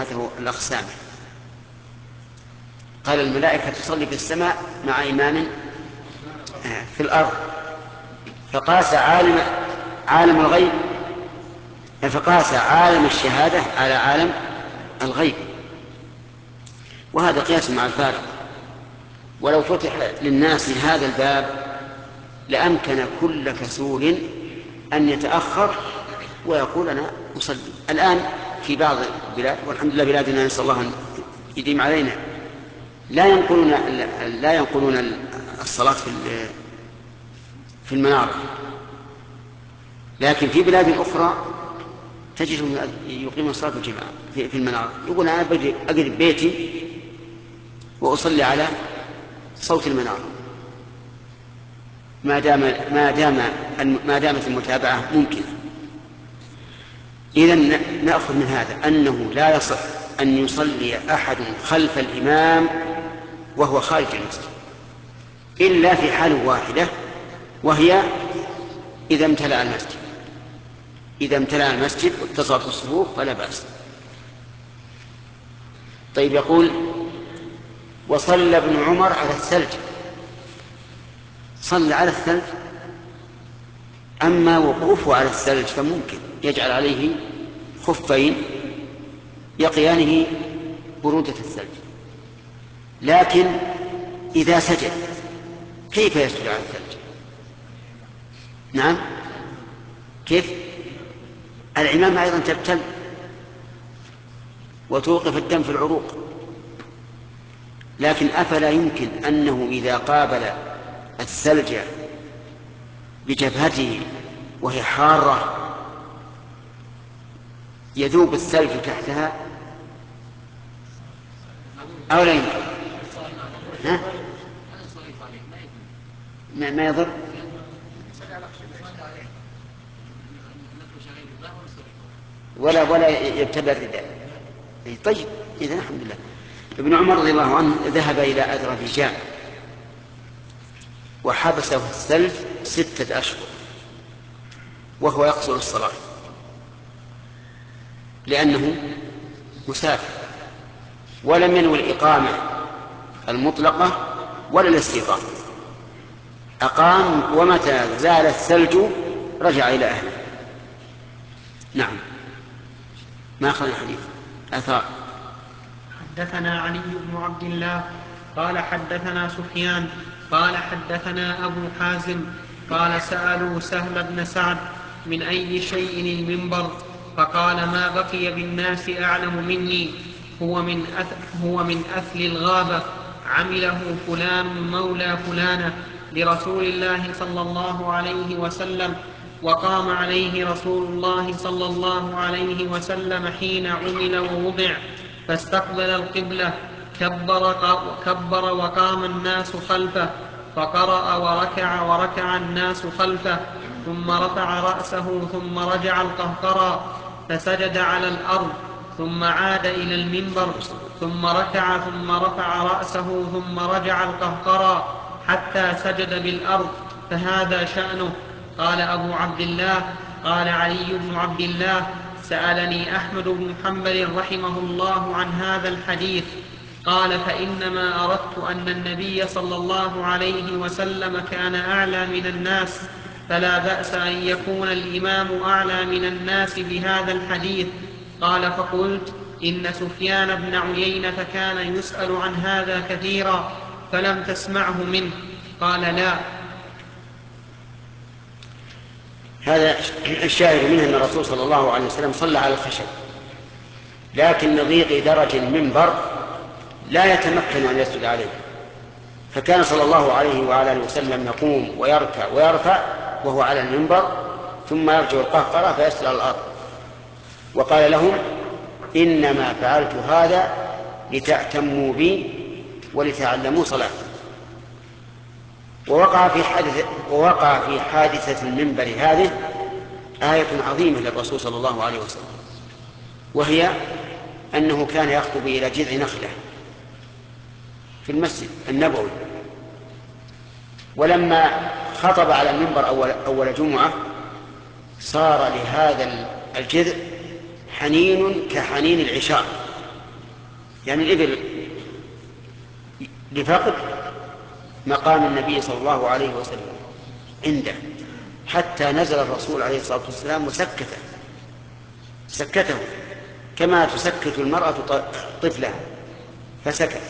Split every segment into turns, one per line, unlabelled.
الأقسام. قال الملائكة تصلي في السماء مع إمام في الأرض، فقاس عالم الغيب، فقاس عالم الشهادة على عالم الغيب، وهذا قياس مع الفارق. ولو فتح للناس هذا الباب لأمكن كل كسول أن يتأخر ويقول أنا أصلي. الآن في بعض البلاد، والحمد لله بلادنا نسأل الله أن يديم علينا، لا ينقلون الصلاة في المنارة، لكن في بلاد أخرى تجدهم يقيمون صلاة الجماعة في المنارة. يقول أنا أقرب بيتي وأصلي على صوت المنارة ما دامت المتابعة ممكنة. إذن نأخذ من هذا أنه لا يصح أن يصلي أحد خلف الإمام وهو خارج المسجد إلا في حال واحدة، وهي إذا امتلأ المسجد واتصلت الصفوف فلا بأس. طيب، يقول وصلى ابن عمر على الثلج. صلى على الثلج، أما وقوفه على الثلج فممكن يجعل عليه خفين يقيانه برودة الثلج، لكن إذا سجد كيف يسجد على الثلج؟ نعم، كيف؟ العمامة أيضا تبتل وتوقف الدم في العروق، لكن أفلا يمكن أنه إذا قابل الثلج بجبهته وهي حارة يذوب الثلج تحتها أو لا يمكن؟ ما يضر؟ ولا يبتلى الرداء. طيب، إذن الحمد لله. ابن عمر رضي الله عنه ذهب إلى أذربيجان وحبسه الثلج 6 أشهر وهو يقصر الصلاة لأنه مسافر، ولم ينوي الإقامة المطلقة ولا الاستيطان. أقام، ومتى زال الثلج رجع إلى أهله. نعم، ما أخذ الحديث أثار.
حدثنا علي بن عبد الله قال حدثنا سفيان قال حدثنا أبو حازم قال سألوا سهل بن سعد من أي شيء المنبر، فقال ما بقي بالناس أعلم مني، هو من أثل الغابة، عمله فلان مولى فلانة لرسول الله صلى الله عليه وسلم، وقام عليه رسول الله صلى الله عليه وسلم حين عمل ووضع فاستقبل القبلة، كبر وقام الناس خلفه، فقرأ وركع الناس خلفه، ثم رفع رأسه ثم رجع القهقرى فسجد على الأرض، ثم عاد إلى المنبر، ثم ركع ثم رفع رأسه ثم رجع القهقرى حتى سجد بالأرض، فهذا شأنه. قال أبو عبد الله قال علي بن عبد الله سألني أحمد بن حنبل رحمه الله عن هذا الحديث، قال فإنما أردت أن النبي صلى الله عليه وسلم كان أعلى من الناس، فلا بأس أن يكون الإمام أعلى من الناس بهذا الحديث. قال فقلت إن سفيان بن عيينة كان يسأل عن هذا كثيرا فلم تسمعه منه. قال لا.
هذا الشاهد منه أن الرسول صلى الله عليه وسلم صلى على الخشب، لكن لضيق درج المنبر لا يتمكن أن يسجد عليه، فكان صلى الله عليه وعلى آله وسلم يقوم ويرفع وهو على المنبر، ثم يرجع القهقرة فيسجد على الأرض. وقال لهم إنما فعلت هذا لتأتموا بي ولتعلموا صلاتي. ووقع في حادثة المنبر هذه آية عظيمة للرسول صلى الله عليه وسلم، وهي أنه كان يخطب إلى جذع نخلة في المسجد النبوي، ولما خطب على المنبر أول جمعة صار لهذا الجذع حنين كحنين العشاء، يعني الإبل لفقد مقام النبي صلى الله عليه وسلم عنده، حتى نزل الرسول عليه الصلاة والسلام سكته كما تسكت المرأة طفلها فسكت.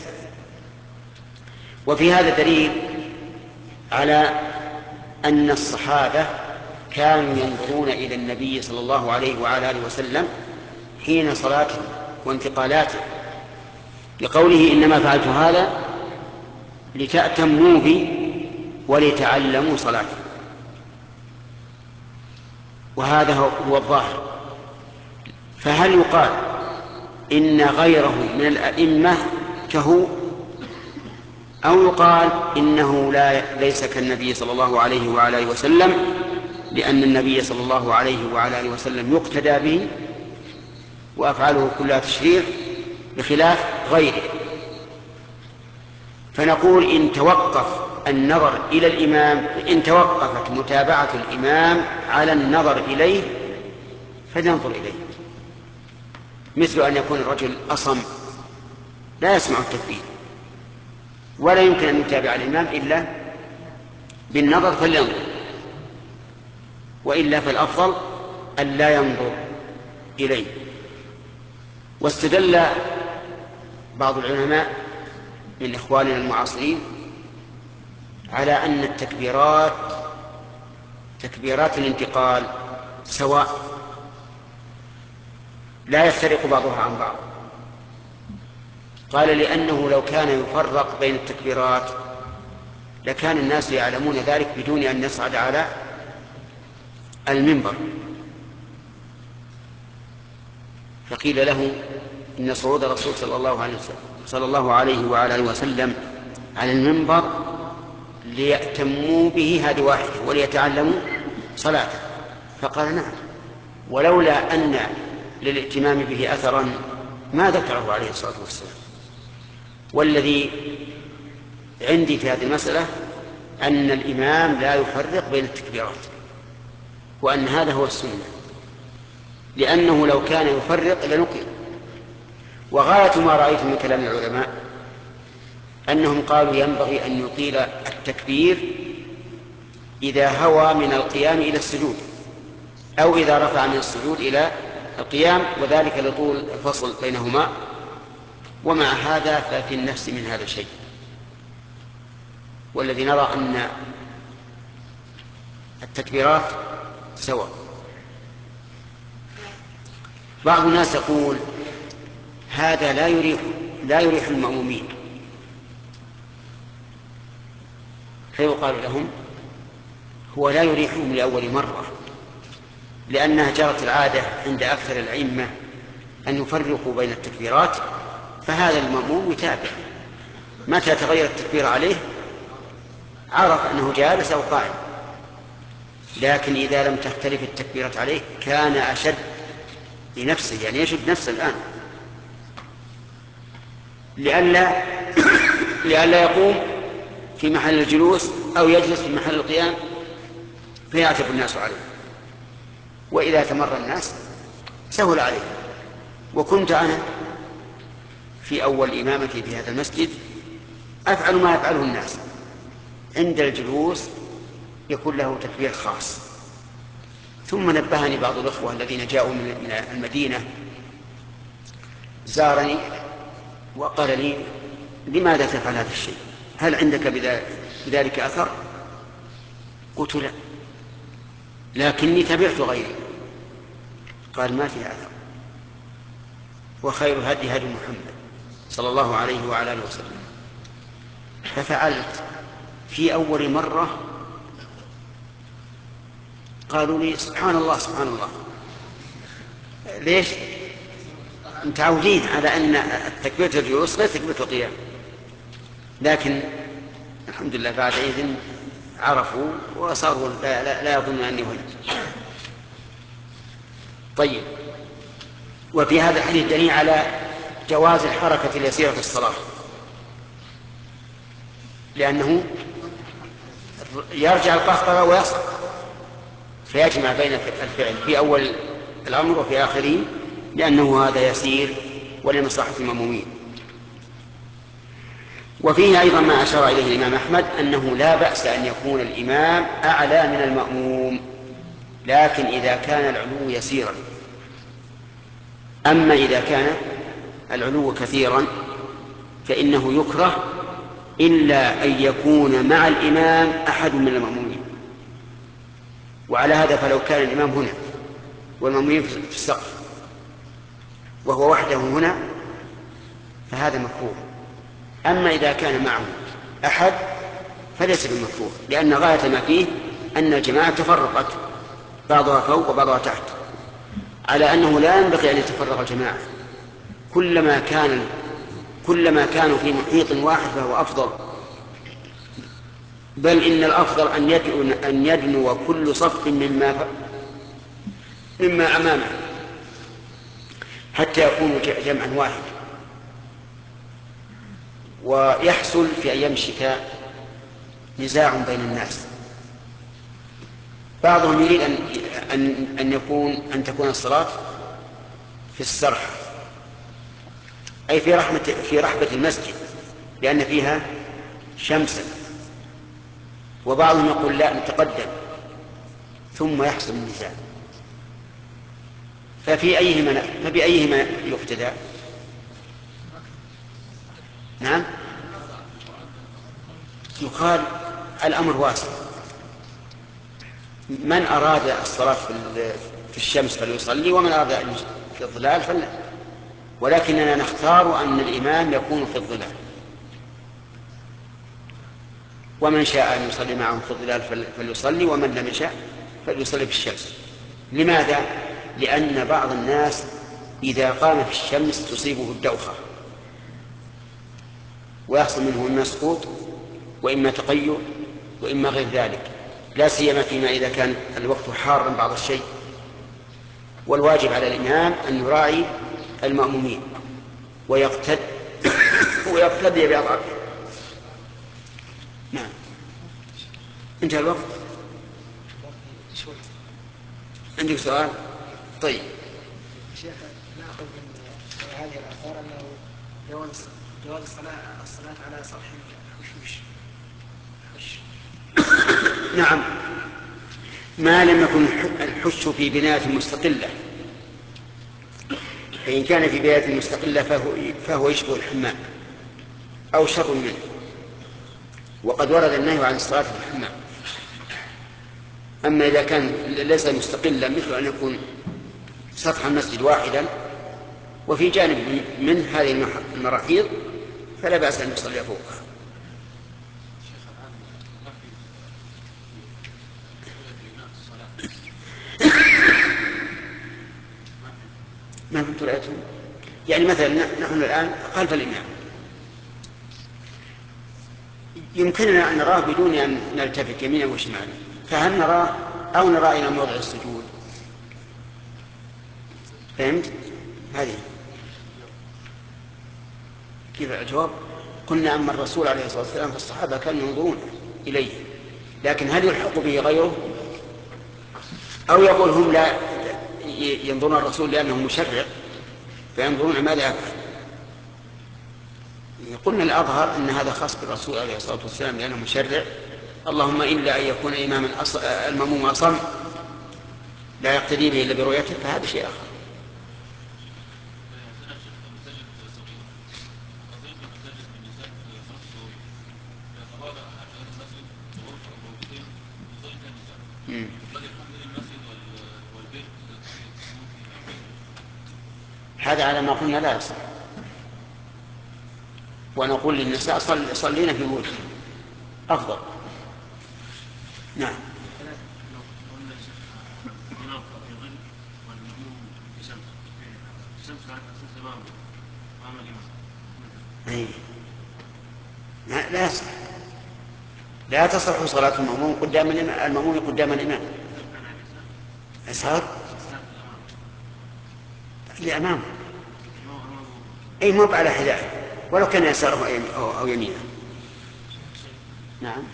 وفي هذا دليل على أن الصحابة كانوا ينظرون إلى النبي صلى الله عليه وعلى آله وسلم حين صلاته وانتقالاته، لقوله إنما فعلت هذا لتأتموا بي ولتعلموا صلاتي. وهذا هو الظاهر. فهل يقال إن غيره من الأئمة كهو، أو يقال إنه ليس كالنبي صلى الله عليه وعلى آله وسلم، لأن النبي صلى الله عليه وعلى آله وسلم يقتدى به وأفعاله كلها تشريع بخلاف غيره؟ فنقول إن توقف النظر إلى الإمام، إن توقفت متابعة الإمام على النظر إليه فلننظر إليه، مثل أن يكون الرجل أصم لا يسمع التكبير ولا يمكن أن يتابع الإمام إلا بالنظر فلينظر، وإلا فالأفضل أن لا ينظر إليه. واستدل بعض العلماء من إخواننا المعاصرين على أن تكبيرات الانتقال سواء لا يفترق بعضها عن بعض. قال لأنه لو كان يفرق بين التكبيرات لكان الناس يعلمون ذلك بدون أن يصعد على المنبر. فقيل له إن صعود الرسول صلى الله عليه وعلى آله وسلم على المنبر ليأتموا به هذه واحدة وليتعلموا صلاته. فقال نعم، ولولا أن للائتمام به أثرا ما ذكره عليه الصلاة والسلام. والذي عندي في هذه المسألة أن الإمام لا يفرق بين التكبيرات، وأن هذا هو السنة، لأنه لو كان يفرق لنقل. وغاية ما رأيت من كلام العلماء أنهم قالوا ينبغي أن يطيل التكبير إذا هوى من القيام إلى السجود، أو إذا رفع من السجود إلى القيام، وذلك لطول الفصل بينهما. ومع هذا ففي النفس من هذا الشيء، والذي نرى أن التكبيرات سواء. بعض الناس يقول هذا لا يريح المأمومين، فيقال لهم هو لا يريحهم لأول مرة، لأنها جرت العادة عند أكثر الأئمة أن يفرقوا بين التكبيرات، فهذا المأموم يتابع، متى تغير التكبير عليه عرف أنه جالس أو قاعد. لكن إذا لم تختلف التكبيرات عليه كان أشد لنفسه، يعني يشد نفسه الآن لئلا يقوم في محل الجلوس أو يجلس في محل القيام فيعتب الناس عليه. وإذا تمر الناس سهل عليه. وكنت أنا في أول إمامتي في هذا المسجد أفعل ما يفعله الناس، عند الجلوس يكون له تكبير خاص. ثم نبهني بعض الأخوة الذين جاءوا من المدينة، زارني وقال لي لماذا تفعل هذا الشيء؟ هل عندك بذلك أثر؟ قلت لا، لكني تبعت غيري. قال ما في أثر، وخير الهدي هدي محمد صلى الله عليه وعلى آله وسلم. ففعلت في أول مرة، قالوا لي سبحان الله سبحان الله. ليش؟ متعودين على أن تكبيرة الجلوس غير تكبيرة القيام. لكن الحمد لله بعد إذن عرفوا وصاروا لا يظن أني وهي. طيب. وفي هذا الحديث دليل على جواز الحركة اليسيرة في الصلاة، لأنه يرجع القهقرة ويصعد فيجمع بين الفعل في أول الأمر وفي آخره، لأنه هذا يسير ولمصلحة المأمومين. وفيه أيضا ما أشار إليه الإمام أحمد أنه لا بأس أن يكون الإمام أعلى من المأموم، لكن إذا كان العلو يسيرا. أما إذا كان العلو كثيرا فإنه يكره إلا أن يكون مع الإمام أحد من المأمومين. وعلى هذا فلو كان الإمام هنا والمأمومين في السقف وهو وحده هنا فهذا مكروه. أما إذا كان معه أحد فليس بمكروه، لأن غاية ما فيه أن الجماعة تفرقت بعضها فوق وبعضها تحت، على أنه لا ينبغي أن يتفرق الجماعة. كلما كانوا في محيط واحد فهو أفضل، بل إن الأفضل أن يدنو كل صف مما أمامه حتى يكونوا جمعا واحد. ويحصل في أيام الشتاء نزاع بين الناس، بعضهم يريد أن تكون الصلاة في السرح، أي في رحبة المسجد لأن فيها شمسا، وبعضهم يقول لا نتقدم، ثم يحصل النزاع. فبأيهما يقتدى؟ نعم، يقال الأمر واسع، من أراد الصلاة في الشمس فليصلي، ومن أراد في الظلال فلا، ولكننا نختار أن الإمام يكون في الظلال، ومن شاء أن يصلي معهم في الظلال فليصلي، ومن لم يشاء فليصلي في الشمس. لماذا؟ لأن بعض الناس إذا قام في الشمس تصيبه الدوخة ويحصل منه إما سقوط وإما تقيؤ وإما غير ذلك، لا سيما فيما إذا كان الوقت حارا بعض الشيء. والواجب على الإمام أن يراعي المأمومين ويقتدي بأضعافهم. نعم، انتهى الوقت. عندك سؤال؟ طيب.
شيخ، نأخذ من هذه الآثار أنه جواز الصلاة على سطح الحشوش.
نعم، ما لم يكن الحش في بناية مستقلة، فإن كان في بناية مستقلة فهو يشبه الحمام أو شر منه، وقد ورد النهي عن الصلاة في الحمام. أما إذا كان ليس مستقلا، مثل أن يكون سطح المسجد واحدا وفي جانب من هذه المراحيض، فلا بأس أن يصلي فوقها. ما كنت رأيتم؟ يعني مثلا نحن الآن خلف الإمام، يمكننا أن نراه بدون أن نلتفت يمينا وشمالا، فهل نراه أو نرى إلى موضع السجود؟ فهمت؟ هذه كيف الجواب؟ قلنا أما الرسول عليه الصلاة والسلام فالصحابة كانوا ينظرون إليه، لكن هل يلحق به غيره؟ أو يقول هم لا ينظرون الرسول لأنه مشرع فينظرون ماذا يفعل؟ قلنا الأظهر أن هذا خاص بالرسول عليه الصلاة والسلام لأنه مشرع، اللهم إلا أن يكون إماما المأموم أصم لا يقتدي به إلا برؤيته، فهذا شيء آخر. هذا على ما قلنا لا يصح، ونقول للنساء صلينا في بيوتكم أفضل. نعم. لا يصح، لا تصح صلاة المأموم قدام الإمام. أسهر لأمامه، أي مو على حذائه ولو كان يساره أو يمينه. نعم.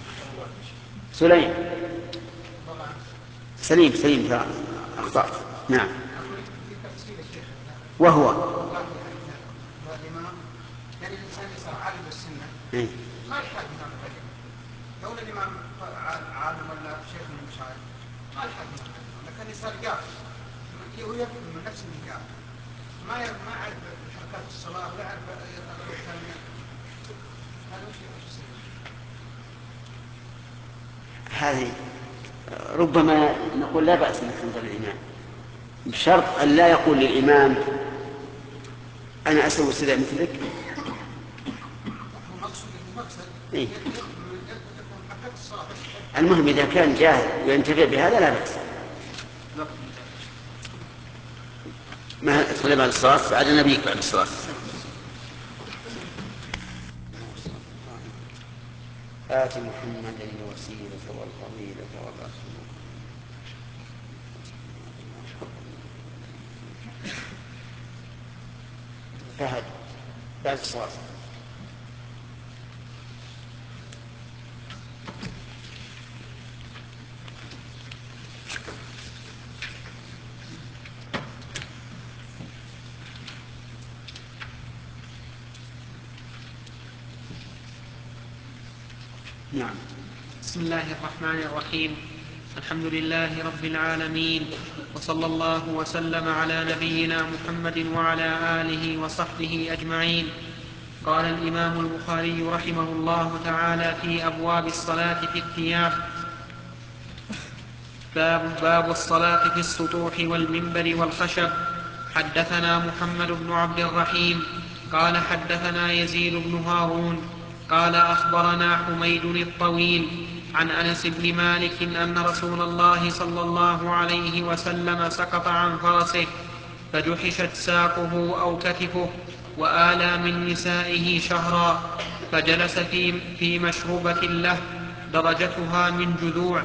سليم أخطأت. نعم. وهو
يعني الإنسان يصير عالم بالسنة ما يحتاج إمام الأئمة. لو الإمام عالم ولا شيخ من المشايخ ما يحتاج إمام الأئمة، لكن يصير قاعد ويفهم من نفسه من قاعد ما يعرف حركات الصلاة ولا يعرف الكلمات. هذا وش يصير؟
هذه ربما نقول لا بأس من تنظر الإمام بشرط أن لا يقول للإمام أنا أسوي السدى مثلك. إيه؟ المهم إذا كان جاهل وينتفع بهذا لا بأس. ما ادخل بعد الصلاة بعد النبي بعد الصلاة. آت محمدا الوسيلة والفضيلة والرسول. فهد بعد الصلاة. نعم.
بسم الله الرحمن الرحيم. الحمد لله رب العالمين، وصلى الله وسلم على نبينا محمد وعلى آله وصحبه أجمعين. قال الإمام البخاري رحمه الله تعالى في أبواب الصلاة في الثياب: باب الصلاة في السطوح والمنبر والخشب. حدثنا محمد بن عبد الرحيم قال حدثنا يزيد بن هارون قال أخبرنا حميد الطويل عن أنس بن مالك أن رسول الله صلى الله عليه وسلم سقط عن فرسه فجحشت ساقه أو كتفه وآلى من نسائه شهرا، فجلس في مشربة له درجتها من جذوع،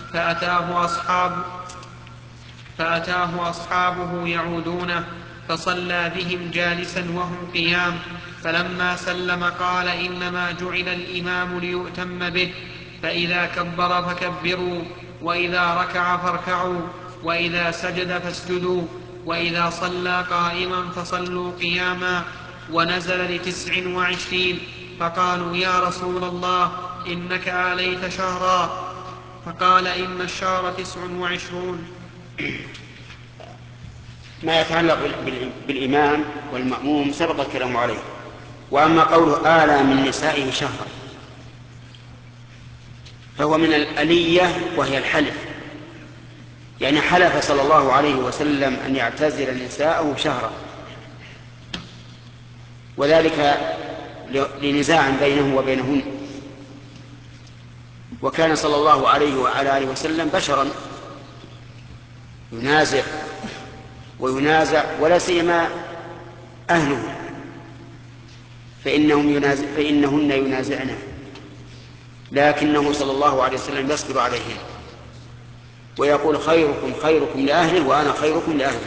فأتاه أصحابه يعودونه فصلى بهم جالسا وهم قيام، فلما سلم قال إنما جعل الإمام ليؤتم به، فإذا كبر فكبروا، وإذا ركع فاركعوا، وإذا سجد فاسجدوا، وإذا صلى قائما فصلوا قياما. ونزل ل29 فقالوا يا رسول الله إنك آليت شهرا، فقال إن الشهر 29.
ما يتعلق بالإمام والمأموم سبق الكلام عليه. وأما قوله آلى من نسائه شهرا فهو من الألية وهي الحلف، يعني حلف صلى الله عليه وسلم أن يعتزل نساءه شهرا، وذلك لنزاع بينه وبينهن. وكان صلى الله عليه وعلى آله وسلم بشرا ينازع وينازع، ولا سيما أهله فإنهن ينازعنه، لكنه صلى الله عليه وسلم يصبر عليهن ويقول خيركم خيركم لأهله وأنا خيركم لأهله.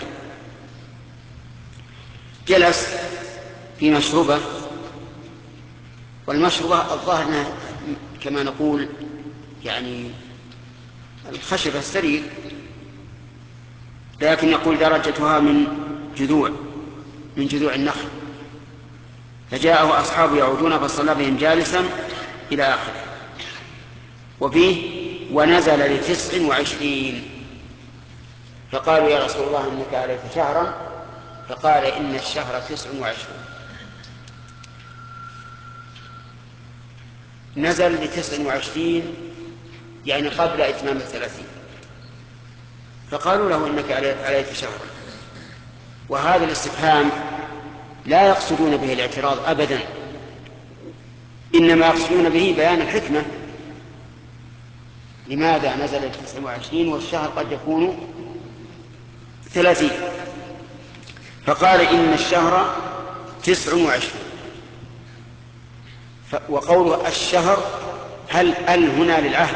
جلس في مشربة، والمشربة الظاهر كما نقول يعني الخشبة السرير، لكن يقول درجتها من جذوع النخل. فجاءه أصحابه يعودون فصلى بهم جالسا إلى آخره. وفيه ونزل ل29 فقالوا يا رسول الله إنك آليت شهرا، فقال إن الشهر 29. نزل ل29 يعني قبل إتمام 30، فقالوا له إنك آليت شهرا. وهذا الاستفهام لا يقصدون به الاعتراض أبدا، إنما يقصدون به بيان الحكمة. لماذا نزل 29 والشهر قد يكون 30؟ فقال إن الشهر 29. وقوله الشهر هل هنا للعهد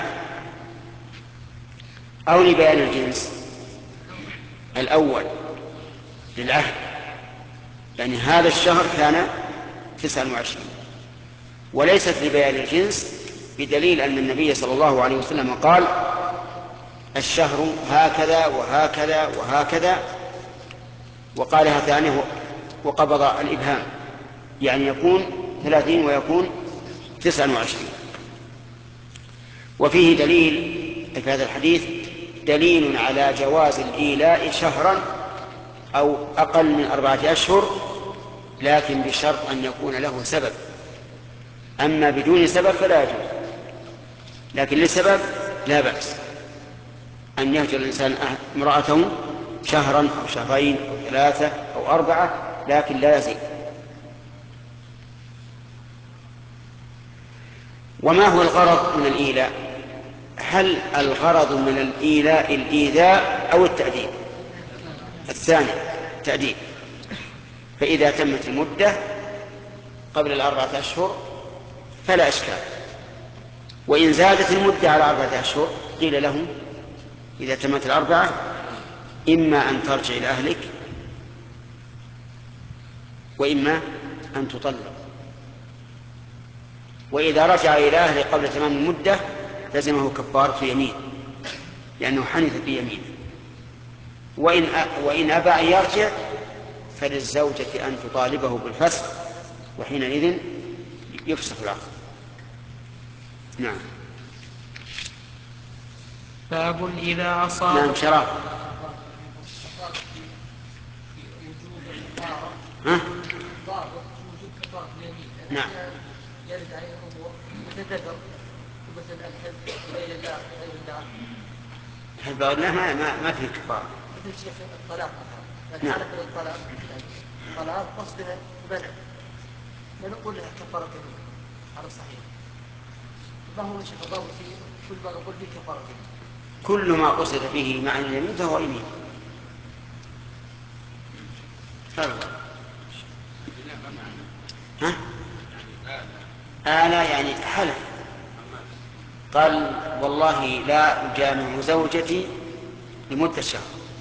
أو لبيان الجنس؟ الأول للعهد، يعني هذا الشهر كان 29، وليست لبيان الجنس، بدليل أن النبي صلى الله عليه وسلم قال الشهر هكذا وهكذا وهكذا، وقالها ثانية وقبض الإبهام. يعني يكون 30 ويكون 29. وفيه دليل في هذا الحديث دليل على جواز الإيلاء شهرا أو أقل من 4 أشهر، لكن بشرط أن يكون له سبب. أما بدون سبب فلا يجوز، لكن لسبب لا بأس أن يهجر الإنسان امرأته شهرا أو شهرين أو 3 أو 4، لكن لا يزيد. وما هو الغرض من الإيلاء؟ هل الغرض من الإيلاء الإيذاء أو التأديب؟ الثاني، تأديب. فإذا تمت المدة قبل 4 أشهر فلا إشكال، وإن زادت المدة على 4 أشهر قيل له إذا تمت 4 إما أن ترجع إلى أهلك وإما أن تطلق. وإذا رجع إلى أهله قبل تمام المدة لزمه كفارة يمين، لأنه حنث في يمينه. وإن أبى أن يرجع فللزوجة أن تطالبه بالفسخ، وحينئذ يفسخ العقد. نعم.
باب إذا أصاب.
نعم. شراب. ها؟ نعم.
يرد عليه الأمور يتذكر مثل الحلف غير الله غير الله.
الحلف غير الله ما فيه كفارة.
مثل شيخ الطلاق مثلا،
نعم.
حالة الطلاق طلاق قصدها منع، لا نقول لها كفارة يمين على الصحيح. ما هو شيخ الضابط فيه؟ كل ما نقول فيه كفارة يمين.
كل ما قصد فيه معنى اليمين فهو يمين. ها؟ يعني حلف، قال والله لا أجامع زوجتي لمدة شهر،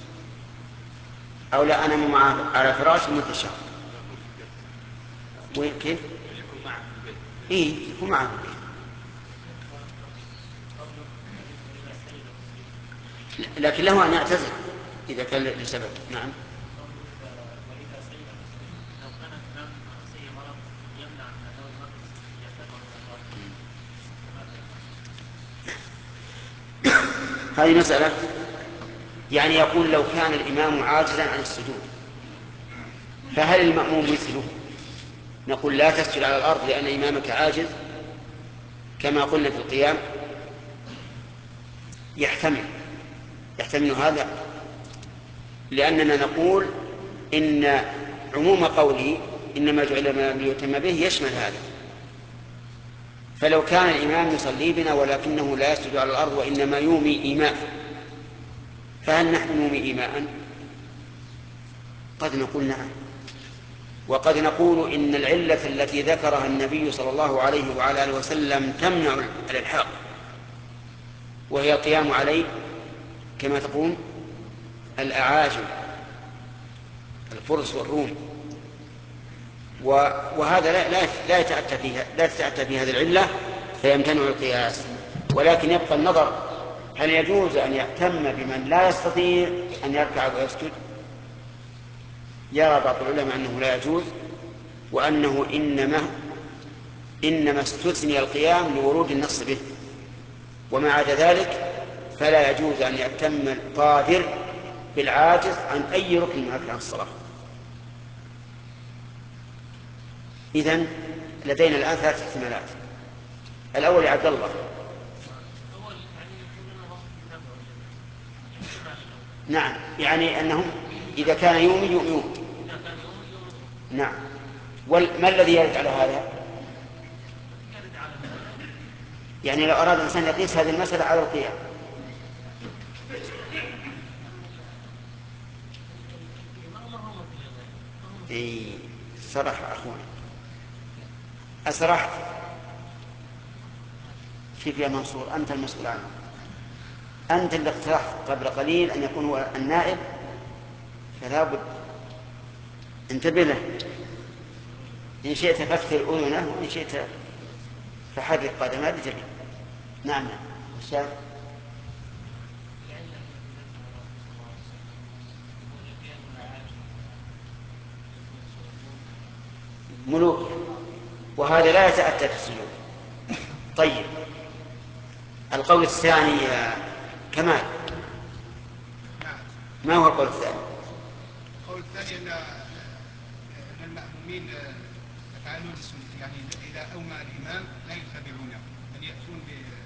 أو لا أنام معها على فراش لمدة شهر. وكيف؟ يكون معه في البيت. لكن له أن يعتذر إذا كان لسبب. نعم. هذه مسألة، يعني يقول لو كان الإمام عاجزا عن السجود فهل المأموم مثله؟ نقول لا تسجد على الأرض لأن إمامك عاجز كما قلنا في القيام. يحتمل هذا، لأننا نقول إن عموم قوله إنما جعل ليتم به يشمل هذا. فلو كان الإمام يصلي بنا ولكنه لا يسجد على الأرض وإنما يومي إيماء، فهل نحن نومي إيماء؟ قد نقول نعم، وقد نقول إن العلة التي ذكرها النبي صلى الله عليه وعلى آله وسلم تمنع الإلحاق، وهي القيام عليه كما تقول الأعاجم الفرس والروم، وهذا لا يتأتى في هذه العلة فيمتنع القياس. ولكن يبقى النظر، هل يجوز أن يأتم بمن لا يستطيع أن يركع ويسجد؟ يرى بعض العلماء أنه لا يجوز، وأنه إنما استثني القيام لورود النص به، وما عدا ذلك فلا يجوز أن يأتم القادر بالعاجز عن أي ركن من أركان الصلاة. إذن لدينا الآن 3 احتمالات. الأول يا عبد الله. نعم، يعني أنهم إذا كان يومي. نعم. ما الذي يرد على هذا؟ يعني لو أراد الإنسان يقيس هذه المسألة على القيام. صرح أخونا، أسرحت. كيف يا منصور؟ أنت المسؤول عنه، أنت اللي اقترحت قبل قليل أن يكون هو النائب، فلا بد انتبه له. إن شئت فاكثر أذنه وإن شئت فحرك قدمه لجميع. نعم. الشاهد ملوك وهذا لا يتأتى في السجود. طيب القول الثاني يا كمال، ما هو القول الثاني؟
القول الثاني أن المأمومين يفعلون السنة، يعني إذا أومى الإمام لا يتبعونه بل يأتون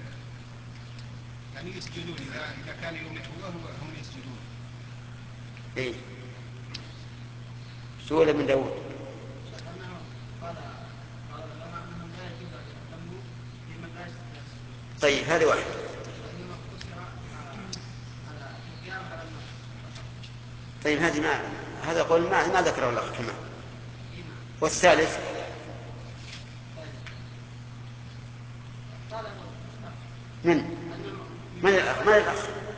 يعني يسجدون إذا كان يومئ هو هم يسجدون.
إيه سؤال من داود. طيب هذه واحد. طيب هذا قول ما ذكره الله كمان. والثالث من الأخ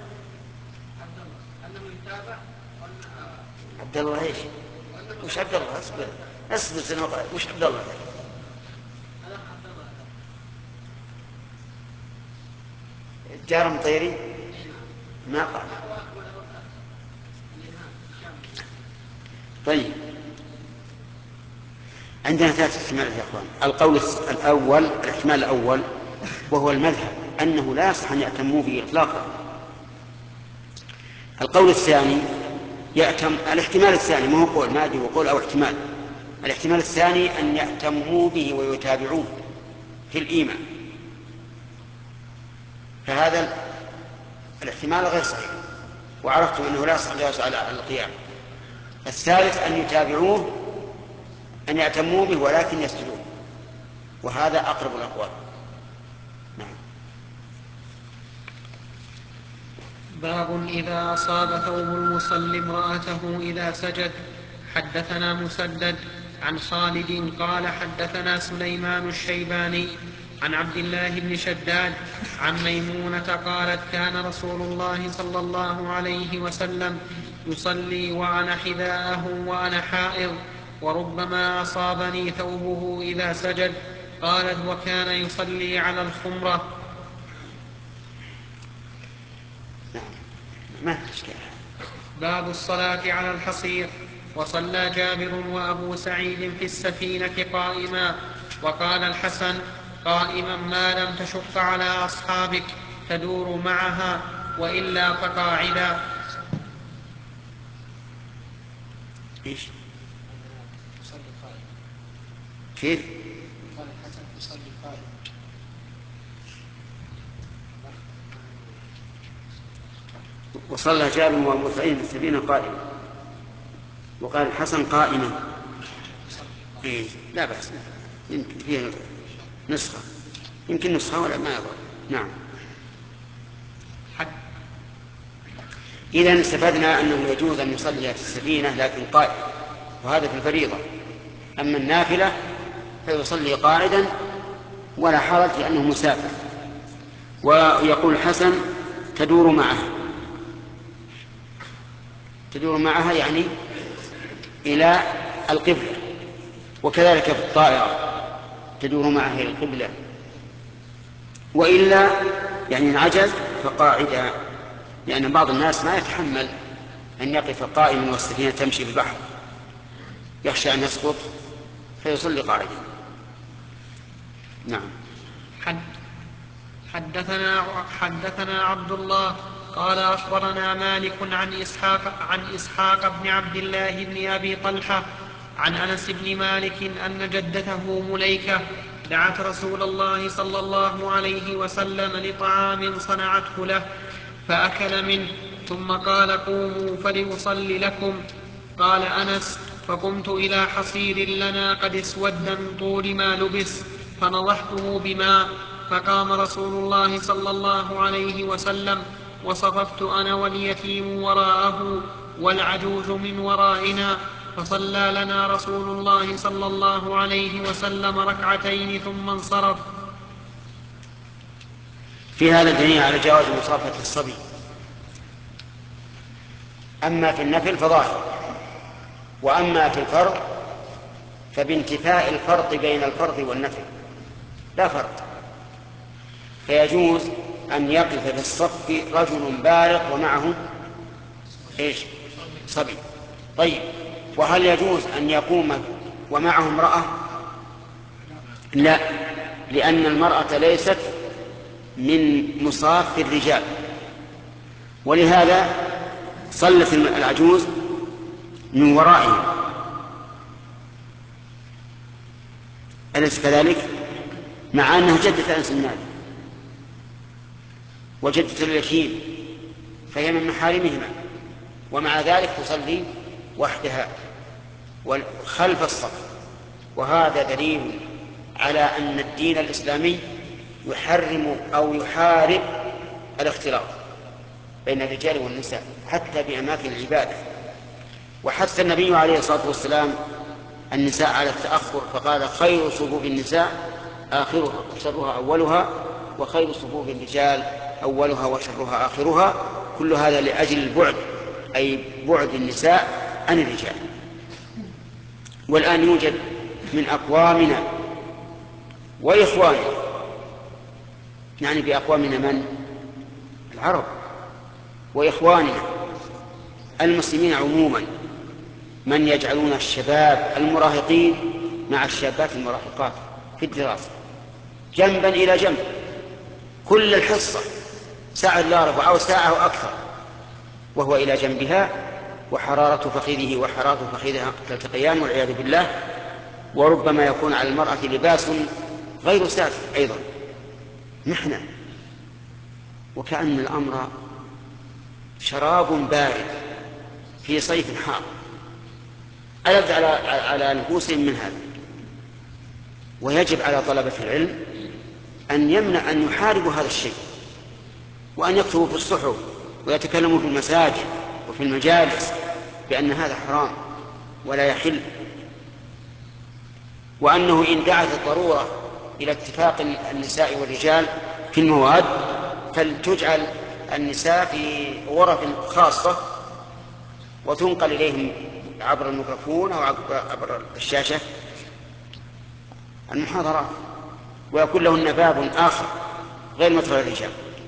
عبد الله. ايش وش عبد الله؟ اصبر وش عبد الله؟ جار مطيري ما قال. طيب عندنا ثلاث احتمالات يا اخوان. القول الاول، الاحتمال الاول وهو المذهب انه لا يصح ان يأتموا به اطلاقا. القول الثاني الاحتمال الثاني ما هو قول، ما ادري وقول او احتمال. الاحتمال الثاني ان يأتموا به ويتابعوه في الإيمان، فهذا الاحتمال غير صحيح، وعرفتم انه لا يصح على القيام. الثالث ان يتابعوه، ان يأتموا به ولكن يسجدون، وهذا اقرب الاقوال. نعم.
باب إذا أصاب ثوب المصلي امرأته إذا سجد. حدثنا مسدد عن خالد قال حدثنا سليمان الشيباني عن عبد الله بن شداد عن ميمونة قالت كان رسول الله صلى الله عليه وسلم يصلي وأنا حذاءه وأنا حائض، وربما أصابني ثوبه إذا سجد. قالت وكان يصلي على الخمرة.
ما في إشكال.
باب الصلاة على الحصير. وصلى جابر وأبو سعيد في السفينة قائما، وقال الحسن قائما ما لم تشق على أصحابك تدور معها، وإلا فقاعدا.
إيش؟ كيف؟
قال الحسن يصلي قائما.
وصلى جابر وابو سعيد في السفينة قائما، وقال الحسن قائما. إيه لا بأس، يمكن فيها نسخة، يمكن نسخة ولا ما يضر. نعم. إذن استفدنا أنه يجوز أن يصلي في السفينة لكن قائم، وهذا في الفريضة. أما النافلة فيصلي قاعدا ولا حرج لأنه مسافر. ويقول الحسن تدور معها يعني إلى القبلة، وكذلك في الطائرة تدور معها إلى القبلة، وإلا يعني انعجز فقاعدا، لأن بعض الناس ما يتحمل أن يقف قائما والسفينة تمشي في البحر، يخشى أن يسقط فيصلي قاعدا. نعم.
حدثنا عبد الله قال أخبرنا مالك عن إسحاق بن عبد الله بن أبي طلحة عن أنس بن مالك أن جدته مليكة دعت رسول الله صلى الله عليه وسلم لطعام صنعته له فأكل منه، ثم قال قوموا فلأصلي لكم. قال أنس فقمت إلى حصير لنا قد اسود من طول ما لبس فنضحته بماء، فقام رسول الله صلى الله عليه وسلم، وصففت أنا واليتيم وراءه والعجوز من ورائنا، فصلى لنا رسول الله صلى الله عليه وسلم ركعتين ثم انصرف.
في هذا دليل على جواز مصافحة الصبي. أما في النفل فظاهر، وأما في الفرض فبانتفاء الفرق بين الفرض والنفل لا فرق، فيجوز أن يقف في الصف رجل بالغ ومعه إيش؟ صبي. طيب وهل يجوز أن يقوم ومعه امرأة؟ لا، لأن المرأة ليست من مصاف الرجال، ولهذا صلت العجوز من ورائهم، أليس كذلك؟ مع أنها جدة أنس بن مالك وجدة اليتيم، فهي من محارمهما، ومع ذلك تصلي وحدها خلف الصف. وهذا دليل على أن الدين الإسلامي يحرم أو يحارب الاختلاط بين الرجال والنساء حتى بأماكن العبادة. وحث النبي عليه الصلاة والسلام النساء على التأخر، فقال: خير صفوف النساء آخرها وشرها أولها، وخير صفوف الرجال أولها وشرها آخرها. كل هذا لأجل البعد، أي بعد النساء عن الرجال. والآن يوجد من أقوامنا وإخواننا، يعني بأقوامنا من؟ العرب، وإخواننا المسلمين عموما، من يجعلون الشباب المراهقين مع الشابات المراهقات في الدراسة جنبا إلى جنب، كل الحصة ساعة إلا ربع أو ساعة أو أكثر، وهو إلى جنبها، وحرارة فخذه وحرارة فخذها تلتقيان والعياذ بالله. وربما يكون على المرأة لباس غير ساتر أيضا، محنة، وكأن الأمر شراب بارد في صيف حار، ألذ على نفوسهم من هذا. ويجب على طلبة العلم أن يحاربوا هذا الشيء، وأن يكتبوا في الصحف ويتكلموا في المساجد وفي المجالس بأن هذا حرام ولا يحل، وأنه إن دعت الضرورة إلى اتفاق النساء والرجال في المواد فلتجعل النساء في غرف خاصة وتنقل إليهم عبر الميكروفون أو عبر الشاشة المحاضرات، ويكون لهن باب آخر غير مدخل الرجال.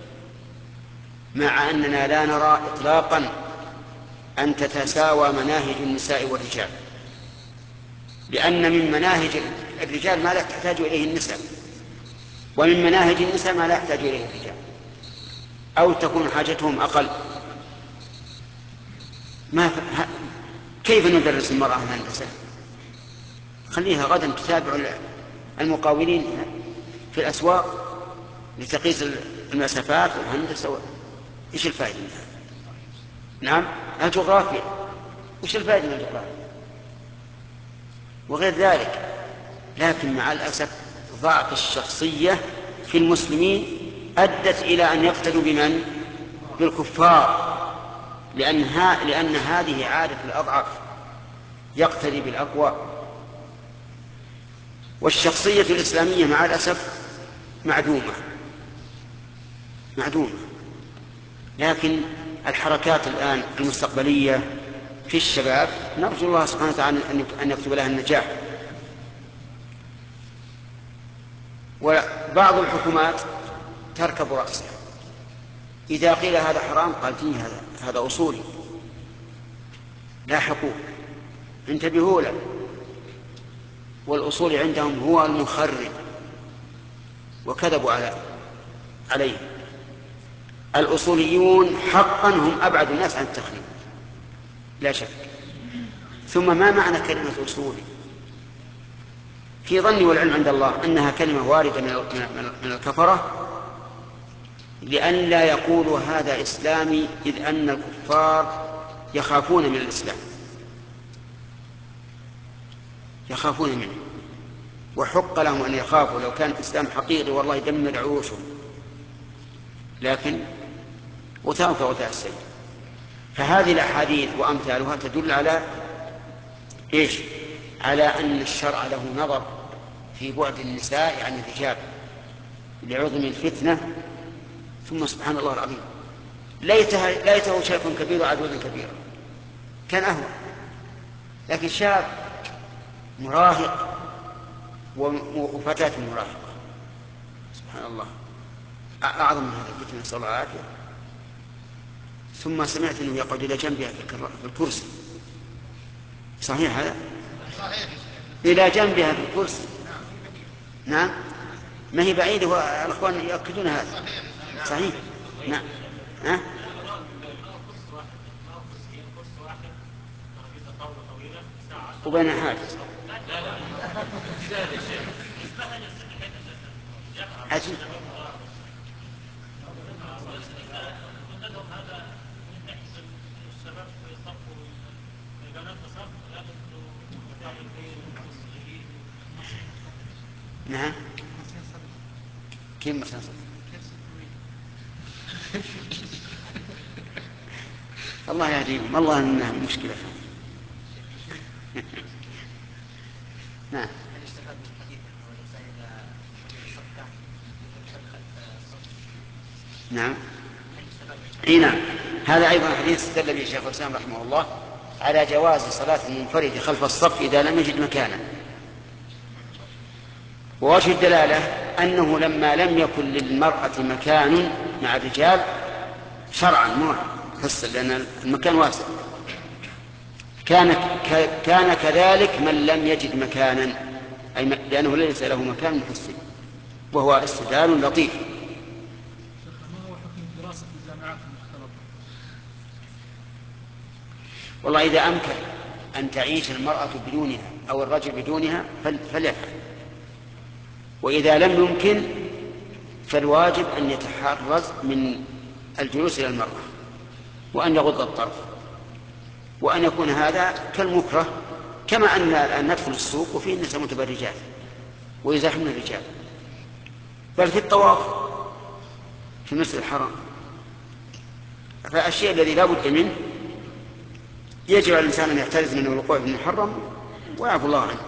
مع أننا لا نرى إطلاقا أن تتساوى مناهج النساء والرجال، لأن من مناهج الرجال ما لا تحتاج إليه النساء، ومن مناهج النساء ما لا يحتاج إليه الرجال، أو تكون حاجتهم أقل. كيف ندرس المرأة الهندسة؟ خليها غدا تتابع المقاولين في الأسواق لتقيس المسافات والهندسة إيش الفائدة من هذا؟ نعم، الجغرافيا، إيش الفائدة من الجغرافيا وغير ذلك. لكن مع الأسف ضعف الشخصية في المسلمين أدت إلى أن يقتدوا بمن؟ بالكفار، لأن هذه عادة الأضعف، يقتدي بالأقوى. والشخصية الإسلامية مع الأسف معدومة. لكن الحركات الآن المستقبلية في الشباب نرجو الله سبحانه وتعالى أن يكتب لها النجاح. وبعض الحكومات تركب رأسها، إذا قيل هذا حرام قال فيه هذا أصولي لا حقوق، انتبهوا له. والأصول عندهم هو المخرب، وكذبوا عليه. الأصوليون حقا هم أبعد الناس عن التخريب لا شك. ثم ما معنى كلمة أصولي؟ في ظني والعلم عند الله أنها كلمة واردة من الكفرة، لأن لا يقولوا هذا إسلامي، إذ أن الكفار يخافون من الإسلام، يخافون منه، وحق لهم أن يخافوا. لو كان الإسلام حقيقي والله يدمر عروشهم، لكن غثاء كغثاء السيل. فهذه الأحاديث وأمثالها تدل على إيش؟ على أن الشرع له نظر في بعد النساء عن الرجال لعظم الفتنة. ثم سبحان الله العظيم، ليته شيخ كبير وعجوز كبير كان أهون، لكن شاب مراهق وفتاة مراهقة، سبحان الله، أعظم من هذا الفتنة، نسأل الله العافية. ثم سمعت أنه يقعد إلى جنبها في الكرسي، صحيح هذا؟
صحيح.
إلى جنبها في الكرسي، نعم، ما هي بعيدة والأخوان يؤكدون هذا. صحيح. نعم. ها؟ وبين حاجز. عجيب. نعم. كيف مثلا؟ الله يهديهم، الله انها مشكلة. نعم. نعم. اي نعم، هذا ايضا حديث استدل به شيخ الاسلام رحمه الله على جواز صلاة المنفرد خلف الصف اذا لم يجد مكانا. ووجه الدلالة أنه لما لم يكن للمرأة مكان مع الرجال شرعا مو حسا لأن المكان واسع، كان كذلك من لم يجد مكانا، أي لأنه ليس له مكان محسن، وهو استدلال لطيف.
ما هو حكم الدراسة في الجامعات المختلطة؟
والله إذا أمكن أن تعيش المرأة بدونها أو الرجل بدونها فليفعل، وإذا لم يمكن فالواجب أن يتحرز من الجلوس إلى المرأة وأن يغض الطرف، وأن يكون هذا كالمكره، كما أن ندخل السوق وفيه النساء متبرجات ويزاحمن الرجال، بل في الطواف في المسجد الحرام. فالشيء الذي لا بد منه يجب على الإنسان أن يحترز منه الوقوع في المحرم ويعفو الله عنه.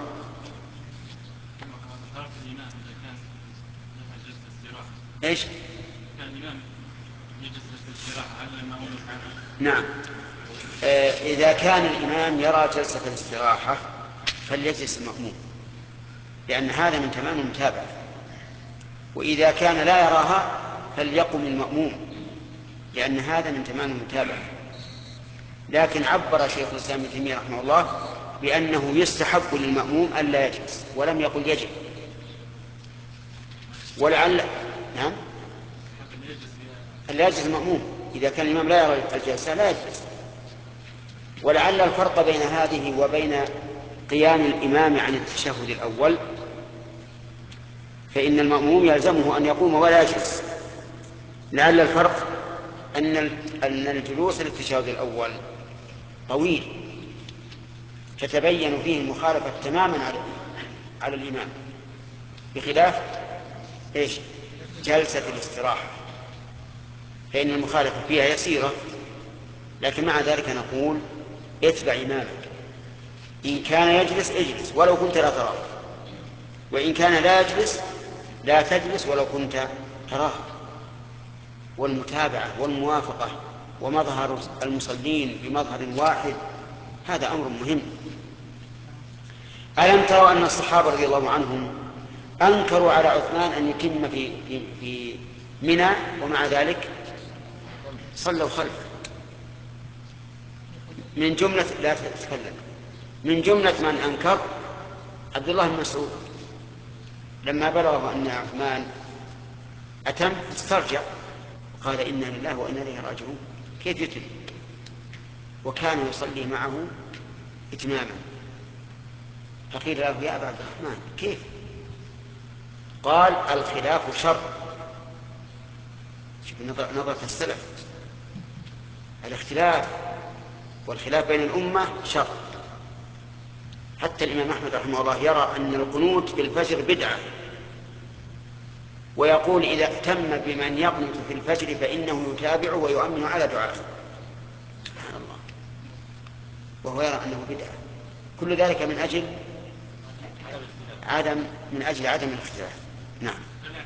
ايش؟ كان الإمام يجلس للاستراحة هل المأموم يفعلها؟ نعم. إذا كان الإمام يرى جلسة الاستراحة فليجلس المأموم، لأن هذا من تمام المتابعة. وإذا كان لا يراها فليقم المأموم، لأن هذا من تمام المتابعة. لكن عبر شيخ الإسلام ابن تيمية رحمه الله بأنه يستحب للمأموم ألا يجلس، ولم يقل يجب. ولعل نعم لا يجلس المأموم إذا كان الإمام لا يرى الجلسة لا يجلس. ولعل الفرق بين هذه وبين قيام الإمام عن التشهد الأول، فإن المأموم يلزمه أن يقوم ولا يجلس. لعل الفرق أن الجلوس للتشهد الأول طويل تتبين فيه المخالفة تماما على الإمام، بخلاف إيش؟ جلسة الاستراحة، فإن المخالفة فيها يسيرة. لكن مع ذلك نقول اتبع إمامك، إن كان يجلس اجلس ولو كنت لا تراه، وإن كان لا يجلس لا تجلس ولو كنت تراه. والمتابعة والموافقة ومظهر المصلين بمظهر واحد هذا أمر مهم. ألم تروا أن الصحابة رضي الله عنهم أنكروا على عثمان أن يتم في منى، ومع ذلك صلوا خلفه. من جملة لا تتكلم، من جملة من أنكر عبد الله بن مسعود لما بلغه أن عثمان أتم استرجع قال إنا لله وإنا إليه راجعون، كيف يتم وكان يصلي معه إتماما؟ فقيل له يا أبا عبد الرحمن كيف؟ قال الخلاف شر. شوف نظرة السلف، الاختلاف والخلاف بين الأمة شر. حتى الإمام أحمد رحمه الله يرى أن القنوت في الفجر بدعة، ويقول إذا اهتم بمن يقنط في الفجر فإنه يتابع ويؤمن على دعائه. سبحان الله، وهو يرى أنه بدعة. كل ذلك من أجل عدم الاختلاف. نعم.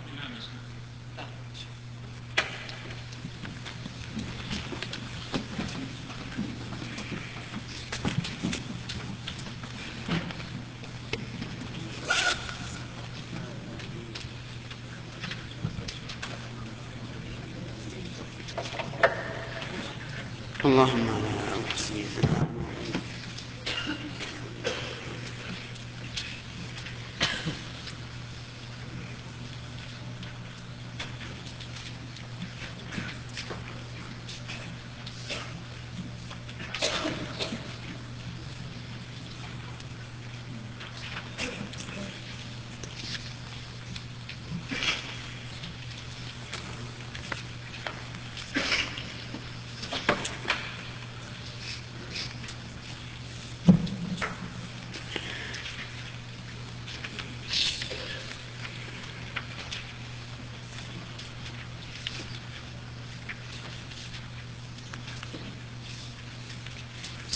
اللهم لا أحصي ثناء.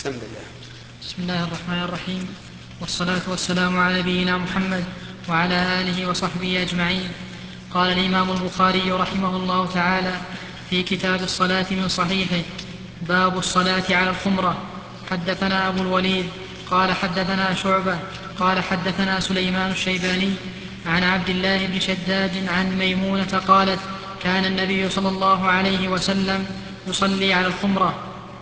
بسم الله.
بسم الله الرحمن الرحيم، والصلاة والسلام على نبينا محمد وعلى آله وصحبه أجمعين. قال الإمام البخاري رحمه الله تعالى في كتاب الصلاة من صحيحه: باب الصلاة على الخمرة. حدثنا أبو الوليد قال حدثنا شعبة قال حدثنا سليمان الشيباني عن عبد الله بن شداد عن ميمونة قالت: كان النبي صلى الله عليه وسلم يصلي على الخمرة.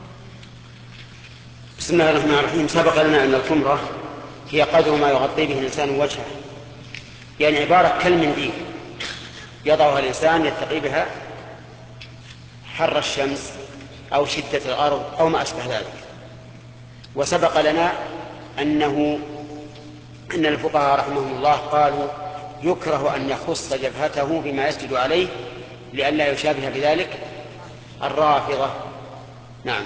بسم الله الرحمن الرحيم. سبق لنا أن الخمرة هي قدر ما يغطي به الإنسان وجهه، يعني عبارة كالمنديل يضعها الإنسان يتقي بها حر الشمس أو شدة الأرض أو ما أشبه ذلك. وسبق لنا أن الفقهاء رحمهم الله قالوا يكره أن يخص جبهته بما يسجد عليه لئلا يشابه بذلك الرافضة. نعم.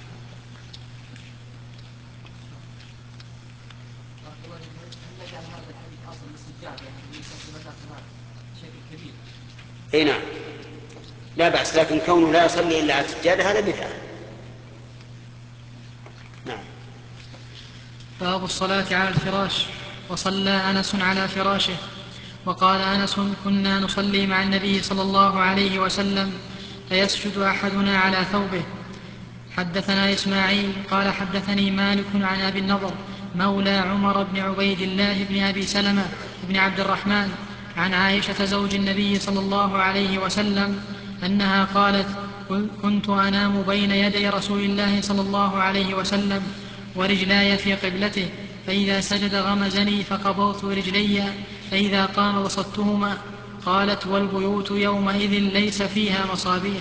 اي نعم، لا بأس، لكن كونه لا يصلي إلا على السجادة هذا بدعة. نعم.
باب الصلاة على الفراش. وصلى أنس على فراشه. وقال أنس: كنا نصلي مع النبي صلى الله عليه وسلم فيسجد أحدنا على ثوبه. حدثنا إسماعيل قال حدثني مالك عن أبي النضر مولى عمر بن عبيد الله بن أبي سلمة بن عبد الرحمن عن عائشة زوج النبي صلى الله عليه وسلم أنها قالت: كنت أنام بين يدي رسول الله صلى الله عليه وسلم ورجلاي في قبلته، فإذا سجد غمزني فقبضت رجلي، فإذا قام بسطتهما. قالت: والبيوت يومئذ ليس فيها مصابيح.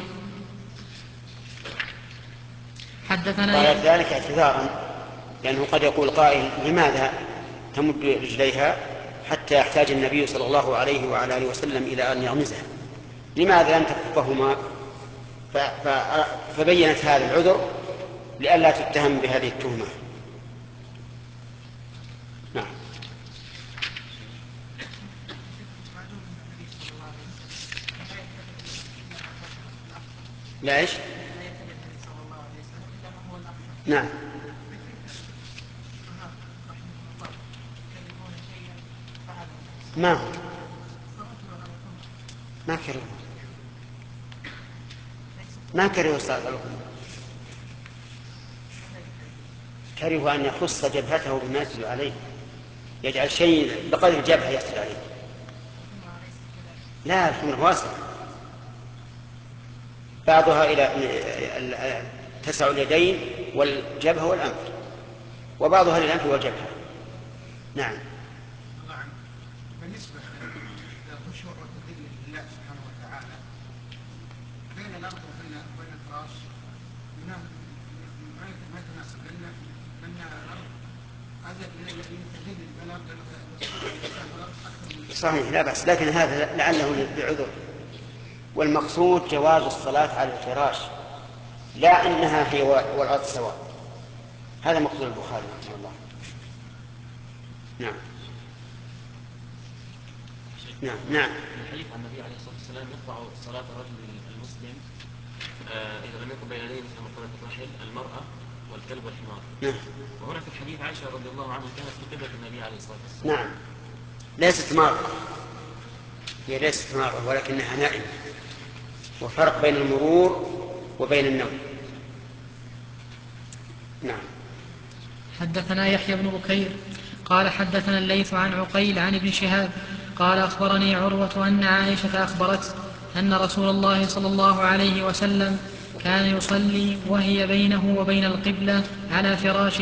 قالت ذلك اعتذارا، لأنه قد يقول قائل: لماذا تمد رجليها حتى يحتاج النبي صلى الله عليه وعلى آله وسلم إلى أن يغمزها؟ لماذا لم تكفهما؟ فبينت هذا العذر لئلا تتهم بهذه التهمة. نعم. لا إيش؟ نعم. ما كرهوا الصلاة على الخمر، كرهوا أن يخص جبهته بما يسجد عليه، يجعل شيء بقدر الجبهة يسجد عليه. لا، الخمر واسع، بعضها إلى تسع اليدين والجبهة والأنف، وبعضها للأنف والجبهة. نعم.
بالنسبة للخشوع والتذلل لله سبحانه وتعالى بين الأرض وبين الفراش ما يتناسب، لأن الأرض هذا يتذلل بالأرض
صحيح، لا بأس، لكن هذا لعله بعذر، والمقصود جواز الصلاة على الفراش، لا أنها هي والأرض سواء. هذا مقصود البخاري رحمه الله. نعم. نعم.
الحديث عن النبي عليه الصلاة والسلام يقطع صلاة الرجل المسلم إذا لم يكن بين يديه مثل مقولة الرحل المرأة والكلب والحمار.
نعم.
وهنا في الحديث عائشة رضي الله عنها كانت في قبلة النبي عليه الصلاة والسلام.
نعم، ليست مرة، هي ليست مرة ولكنها نائمة، وفرق بين المرور وبين النوم. نعم.
حدثنا يحيى بن بكير قال حدثنا الليث عن عقيل عن ابن شهاب قال: أخبرني عروة أن عائشة أخبرت أن رسول الله صلى الله عليه وسلم كان يصلي وهي بينه وبين القبلة على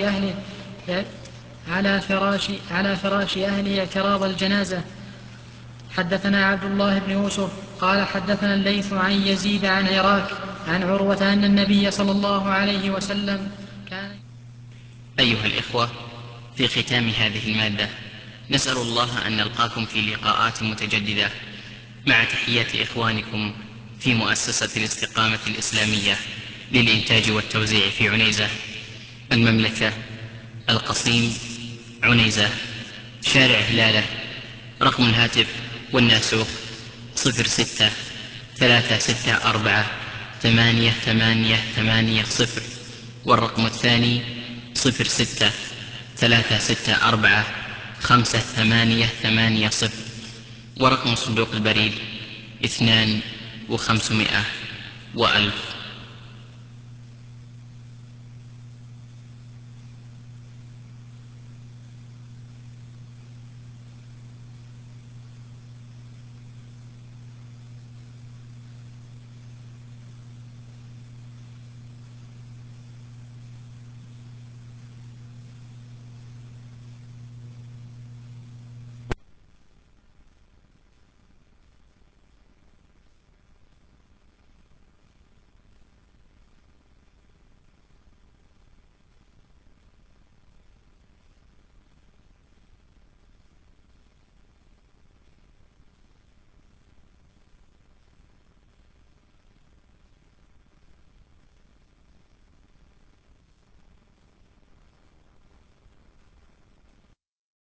فراش أهله اعتراض الجنازة. حدثنا عبد الله بن يوسف قال حدثنا الليث عن يزيد عن عراك عن عروة أن النبي صلى الله عليه وسلم كان.
أيها الإخوة، في ختام هذه المادة نسأل الله أن نلقاكم في لقاءات متجددة مع تحيات إخوانكم في مؤسسة الاستقامة الإسلامية للإنتاج والتوزيع في عنيزة، المملكة، القصيم، عنيزة، شارع هلالة. رقم الهاتف والناسوخ 06-364-8880، والرقم الثاني 06-364-5880. ورقم صندوق البريد 2500 و1000.